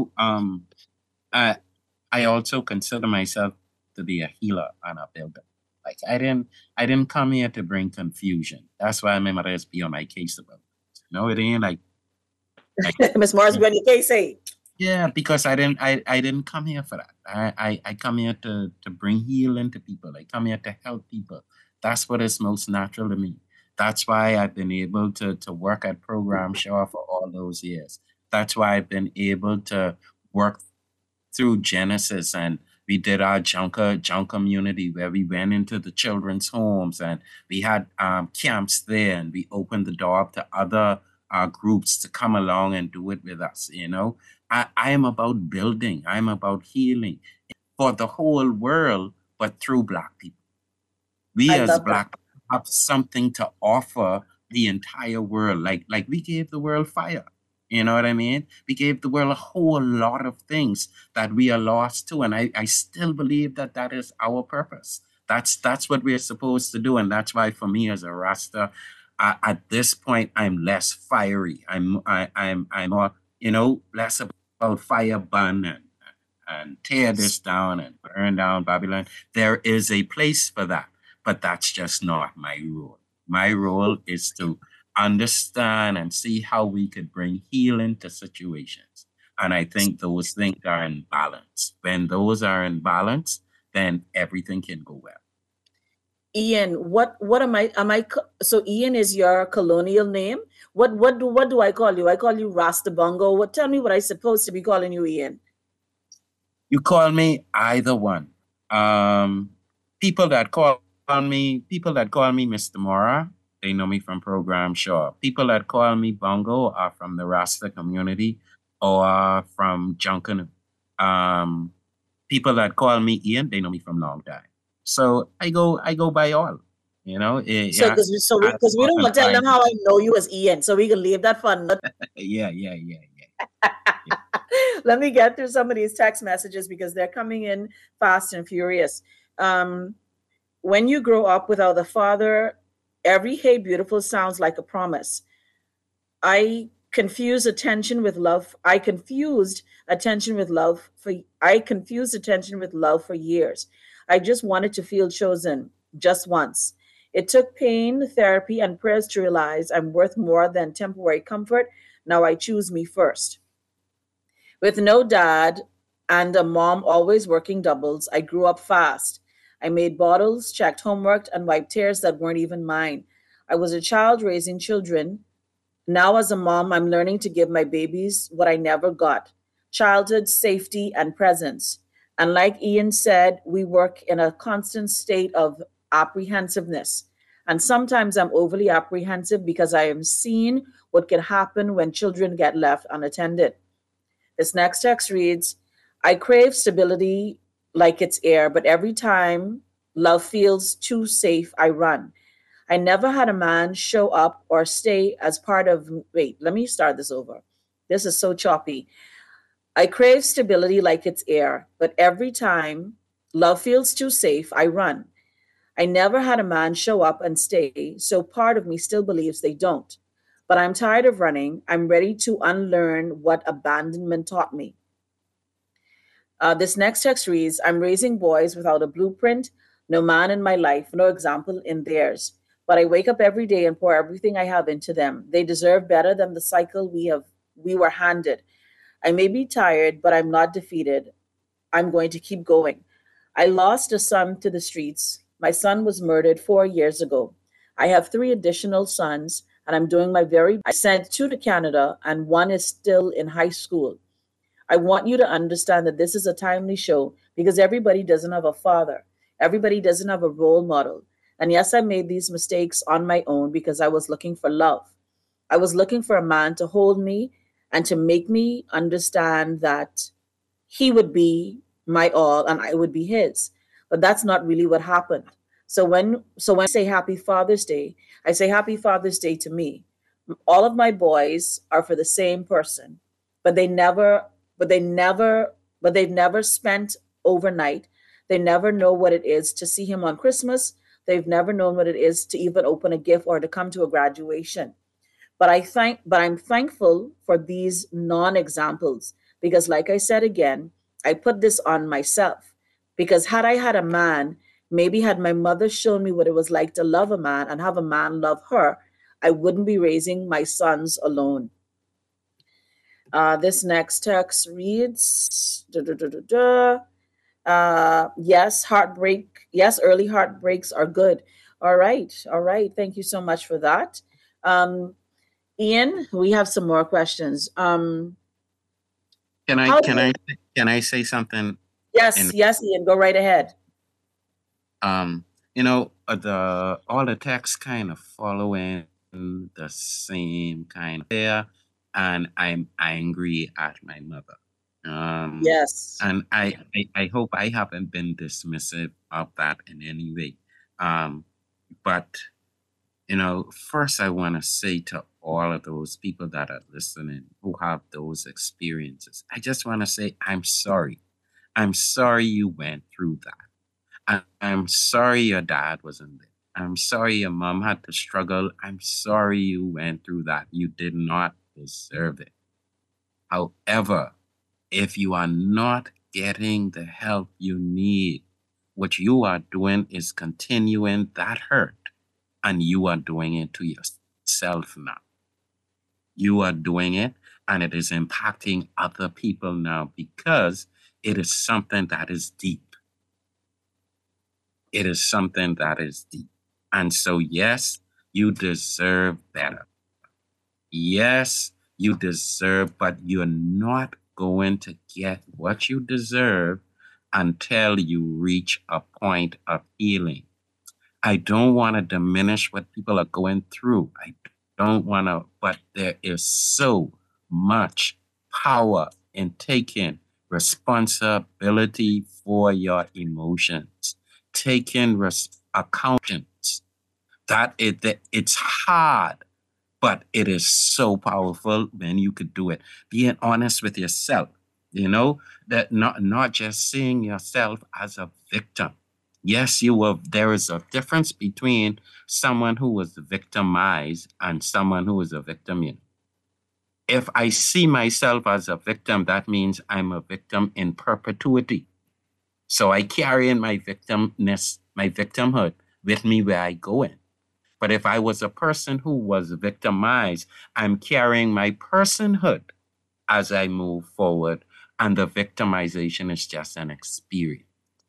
I I also consider myself to be a healer and a builder. Like I didn't come here to bring confusion. That's why my mother is be on my case about it. It ain't like Miss Morris, when you can't say. yeah, because I didn't come here for that. I come here to bring healing to people. I come here to help people. That's what is most natural to me. That's why I've been able to work at Program Shaw for all those years. That's why I've been able to work through Genesis, and we did our junk community where we went into the children's homes, and we had camps there, and we opened the door up to other groups to come along and do it with us. I am about building. I'm about healing for the whole world, but through Black people. We I as love that. Black people have something to offer the entire world. Like we gave the world fire. You know what I mean? We gave the world a whole lot of things that we are lost to, and I still believe that that is our purpose. That's what we're supposed to do, and that's why for me as a Rasta, at this point I'm less fiery. I'm more less about fire burn and tear this down and burn down Babylon. There is a place for that, but that's just not my role. My role is to understand and see how we could bring healing to situations. And I think those things are in balance. When those are in balance, then everything can go well. Ian, what so Ian is your colonial name? What do I call you? I call you Rasta Bongo. Tell me what I supposed to be calling you, Ian. You call me either one. Um, people that call me Mr. Mora, they know me from Program Shaw. People that call me Bongo are from the Rasta community or from Junkanoo. Um, People that call me Ian, they know me from long time. So I go by all. So Yeah, I because we don't want to tell them oftentimes, how I know you as Ian, so we can leave that fun. yeah, yeah, yeah, yeah, yeah. Let me get through some of these text messages because they're coming in fast and furious. Um, when you grow up without a father, every "Hey Beautiful" sounds like a promise. I confuse attention with love. I confused attention with love for years. I just wanted to feel chosen just once. It took pain, therapy, and prayers to realize I'm worth more than temporary comfort. Now I choose me first. With no dad and a mom always working doubles, I grew up fast. I made bottles, checked homework, and wiped tears that weren't even mine. I was a child raising children. Now, as a mom, I'm learning to give my babies what I never got: childhood, safety, and presence. And like Ian said, we work in a constant state of apprehensiveness. And sometimes I'm overly apprehensive because I am seeing what can happen when children get left unattended. This next text reads, I crave stability like it's air, but every time love feels too safe, I run. I never had a man show up or stay as part of. Wait, let me start this over. This is so choppy. I crave stability like it's air, but every time love feels too safe, I run. I never had a man show up and stay, so part of me still believes they don't. But I'm tired of running. I'm ready to unlearn what abandonment taught me. This next text reads, I'm raising boys without a blueprint, no man in my life, no example in theirs. But I wake up every day and pour everything I have into them. They deserve better than the cycle we were handed. I may be tired, but I'm not defeated. I'm going to keep going. I lost a son to the streets. My son was murdered 4 years ago. I have three additional sons, and I'm doing my very best. I sent two to Canada, and one is still in high school. I want you to understand that this is a timely show because everybody doesn't have a father. Everybody doesn't have a role model. And yes, I made these mistakes on my own because I was looking for love. I was looking for a man to hold me and to make me understand that he would be my all and I would be his. But that's not really what happened. So when I say happy Father's Day, I say happy Father's Day to me. All of my boys are for the same person, but they've never spent overnight. They never know what it is to see him on Christmas. They've never known what it is to even open a gift or to come to a graduation. But I'm thankful for these non-examples because like I said again, I put this on myself because had I had a man, maybe had my mother shown me what it was like to love a man and have a man love her, I wouldn't be raising my sons alone. This next text reads, yes, early heartbreaks are good. All right. Thank you so much for that. Um, Ian, we have some more questions. Can I How? can I can I say something? Yes, And yes, Ian, go right ahead. the all the texts kind of following the same kind of there, and I'm angry at my mother. Um, Yes. and I hope I haven't been dismissive of that in any way. Um, but first I want to say to all of those people that are listening who have those experiences, I just want to say I'm sorry. I'm sorry you went through that. I'm sorry your dad wasn't there. I'm sorry your mom had to struggle. I'm sorry you went through that. You did not deserve it. However, if you are not getting the help you need, what you are doing is continuing that hurt, and you are doing it to yourself now. You are doing it, and it is impacting other people now because it is something that is deep. It is something that is deep. And so, yes, you deserve better. Yes, you deserve, but you're not going to get what you deserve until you reach a point of healing. I don't want to diminish what people are going through. I don't want to, but there is so much power in taking responsibility for your emotions, taking accountants. It's hard, but it is so powerful when you could do it. Being honest with yourself, that not just seeing yourself as a victim. Yes, there is a difference between someone who was victimized and someone who is a victim. If I see myself as a victim, that means I'm a victim in perpetuity. So I carry in my victimness, my victimhood with me where I go in. But if I was a person who was victimized, I'm carrying my personhood as I move forward, and the victimization is just an experience.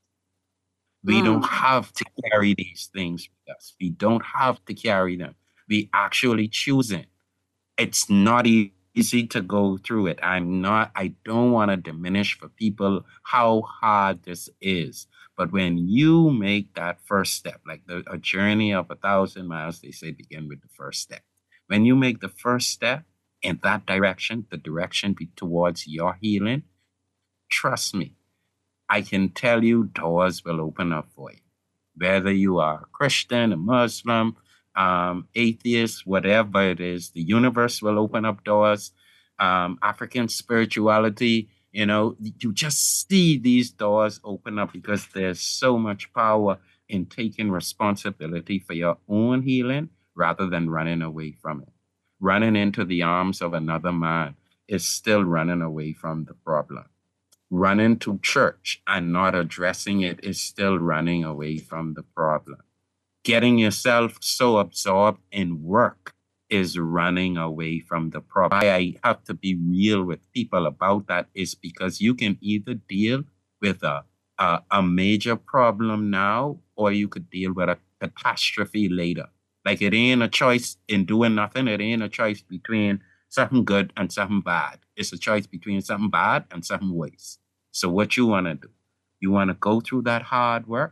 We don't have to carry these things with us. We don't have to carry them. We actually choose it. It's not easy to go through it. I don't want to diminish for people how hard this is. But when you make that first step, like a journey of 1,000 miles, they say begin with the first step. When you make the first step in that direction, the direction towards your healing, trust me, I can tell you doors will open up for you. Whether you are a Christian, a Muslim, atheist, whatever it is, the universe will open up doors. African spirituality, you just see these doors open up because there's so much power in taking responsibility for your own healing rather than running away from it. Running into the arms of another man is still running away from the problem. Running to church and not addressing it is still running away from the problem. Getting yourself so absorbed in work is running away from the problem. Why I have to be real with people about that is because you can either deal with a major problem now, or you could deal with a catastrophe later. Like it ain't a choice in doing nothing. It ain't a choice between something good and something bad. It's a choice between something bad and something worse. So what you want to do? You want to go through that hard work,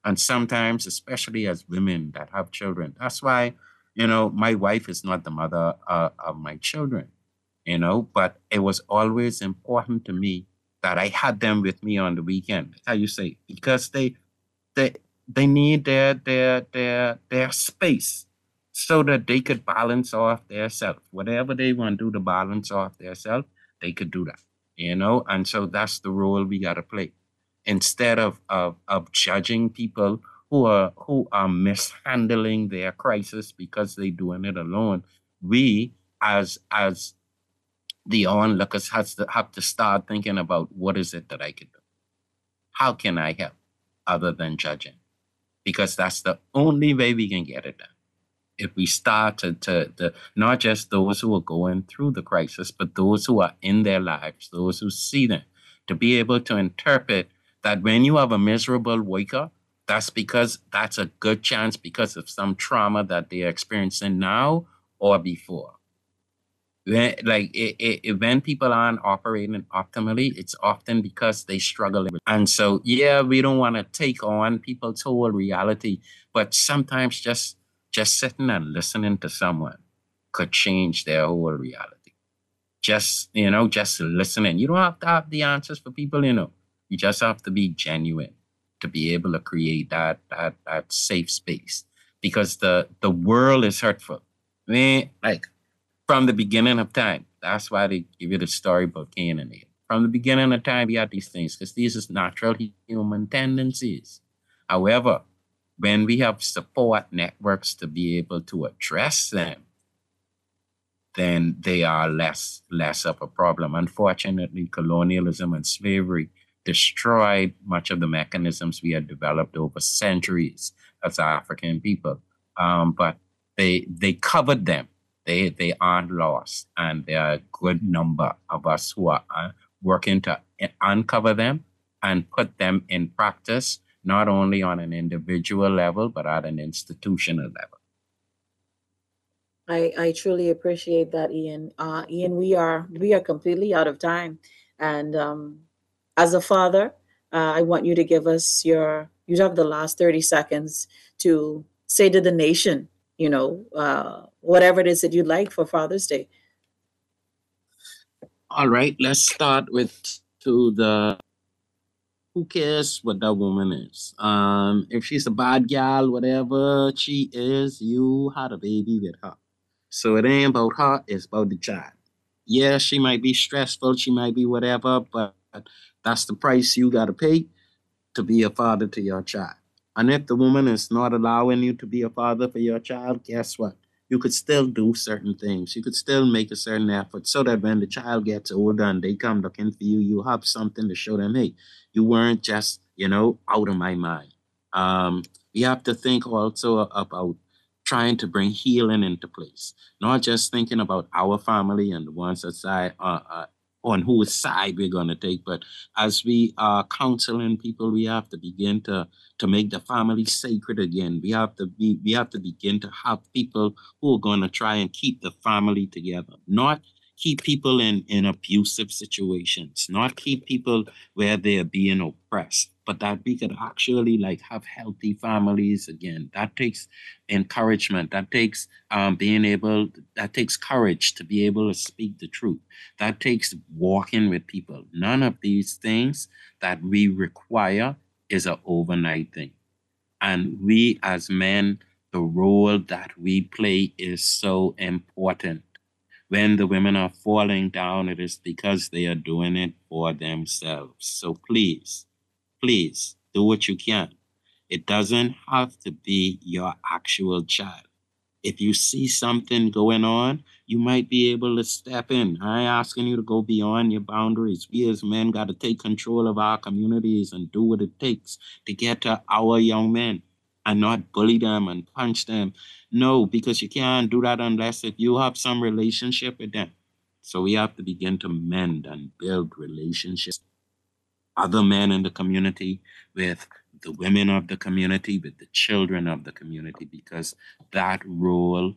And sometimes, especially as women that have children, that's why, my wife is not the mother of my children, but it was always important to me that I had them with me on the weekend. How you say? Because they they need their space so that they could balance off their self. Whatever they want to do to balance off their self, they could do that. And so that's the role we gotta play. Instead of judging people who are mishandling their crisis because they're doing it alone, we as the onlookers have to start thinking about what is it that I could do? How can I help other than judging? Because that's the only way we can get it done. If we start to not just those who are going through the crisis, but those who are in their lives, those who see them, to be able to interpret that when you have a miserable waker, that's because that's a good chance because of some trauma that they're experiencing now or before. When people aren't operating optimally, it's often because they struggle. And so, yeah, we don't want to take on people's whole reality, but sometimes just sitting and listening to someone could change their whole reality. Just listening. You don't have to have the answers for people, You just have to be genuine to be able to create that safe space. Because the world is hurtful. From the beginning of time. That's why they give you the story about Cain and Abel. From the beginning of time, we had these things because these are natural human tendencies. However, when we have support networks to be able to address them, then they are less of a problem. Unfortunately, colonialism and slavery destroyed much of the mechanisms we had developed over centuries as African people. But they covered them. They aren't lost, and there are a good number of us who are working to uncover them and put them in practice, not only on an individual level, but at an institutional level. I truly appreciate that, Ian. Ian, we are completely out of time, and as a father, I want you to give us you have the last 30 seconds to say to the nation, whatever it is that you'd like for Father's Day. All right, let's start with who cares what that woman is? If she's a bad gal, whatever she is, you had a baby with her. So it ain't about her, it's about the child. Yeah, she might be stressful, she might be whatever, but that's the price you gotta pay to be a father to your child. And if the woman is not allowing you to be a father for your child, guess what? You could still do certain things. You could still make a certain effort so that when the child gets older and they come looking for you, you have something to show them, hey, you weren't just, out of my mind. We have to think also about trying to bring healing into place, not just thinking about our family and the ones aside, on whose side we're going to take, but as we are counseling people, we have to begin to make the family sacred again. We have to begin to have people who are going to try and keep the family together, not keep people in abusive situations, not keep people where they're being oppressed, but that we could actually have healthy families again. That takes encouragement. That takes that takes courage to be able to speak the truth. That takes walking with people. None of these things that we require is an overnight thing. And we as men, the role that we play is so important. When the women are falling down, it is because they are doing it for themselves. So please do what you can. It doesn't have to be your actual child. If you see something going on, you might be able to step in. I ain't asking you to go beyond your boundaries. We as men got to take control of our communities and do what it takes to get to our young men and not bully them and punch them. No, because you can't do that unless if you have some relationship with them. So we have to begin to mend and build relationships. Other men in the community, with the women of the community, with the children of the community, because that role,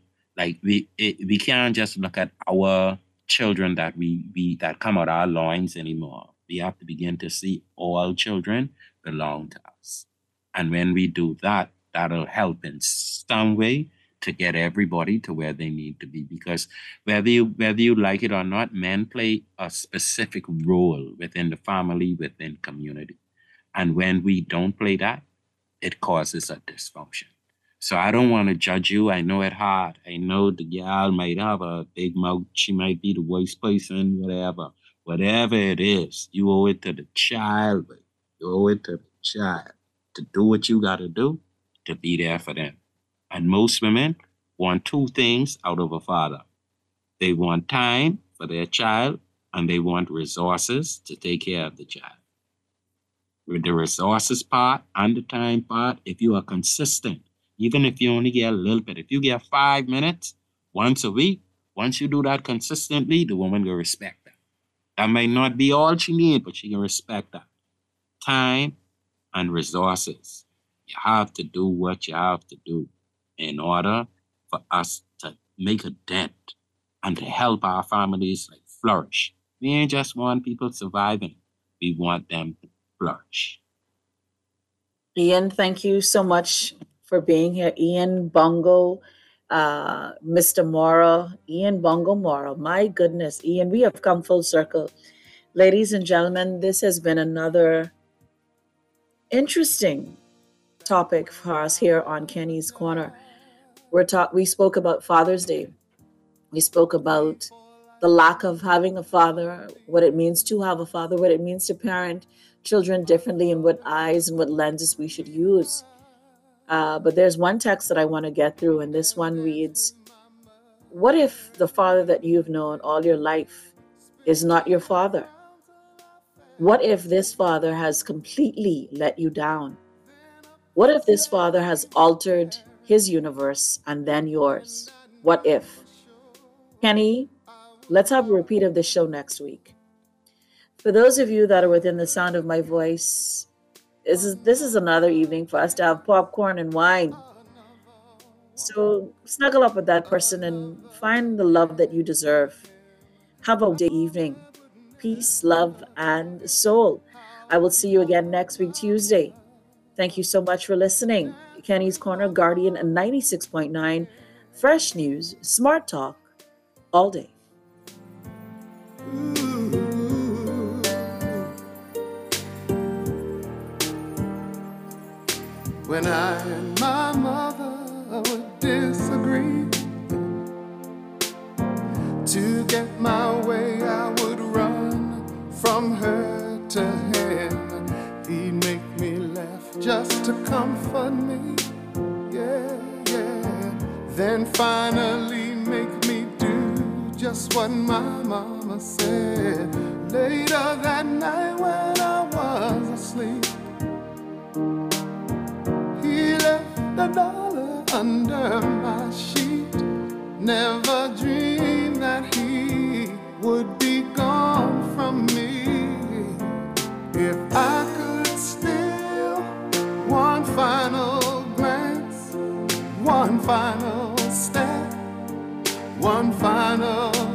we can't just look at our children that that come out our loins anymore. We have to begin to see all children belong to us. And when we do that, that'll help in some way to get everybody to where they need to be. Because whether you like it or not, men play a specific role within the family, within community. And when we don't play that, it causes a dysfunction. So I don't want to judge you. I know it hard. I know the gal might have a big mouth. She might be the worst person, whatever. Whatever it is, you owe it to the child. You owe it to the child to do what you got to do to be there for them. And most women want two things out of a father. They want time for their child, and they want resources to take care of the child. With the resources part and the time part, if you are consistent, even if you only get a little bit, if you get 5 minutes once a week, once you do that consistently, the woman will respect that. That might not be all she needs, but she can respect that. Time and resources. You have to do what you have to do in order for us to make a dent and to help our families like flourish. We ain't just want people surviving. We want them to flourish. Ian, thank you so much for being here. Ian Bongo, Mr. Morrow, Ian Bongo Morrow. My goodness, Ian, we have come full circle. Ladies and gentlemen, this has been another interesting topic for us here on Kenny's Corner. We spoke about Father's Day. We spoke about the lack of having a father, what it means to have a father, what it means to parent children differently, and what eyes and what lenses we should use. But there's one text that I want to get through, and this one reads, what if the father that you've known all your life is not your father? What if this father has completely let you down? What if this father has altered his universe and then yours? What if? Kenny, let's have a repeat of this show next week. For those of you that are within the sound of my voice, this is another evening for us to have popcorn and wine. So snuggle up with that person and find the love that you deserve. Have a day evening. Peace, love, and soul. I will see you again next week, Tuesday. Thank you so much for listening. Kenny's Corner, Guardian, and 96.9. Fresh news, smart talk, all day. When I and my mother would disagree, to get my way I would run from her to him. He'd make me laugh just to comfort me, yeah, yeah. Then finally make me do just what my mama said. Later that night when I was asleep, he left $1 under my sheet. Never dreamed that he would be gone from me. If I could steal one final glance, one final step, one final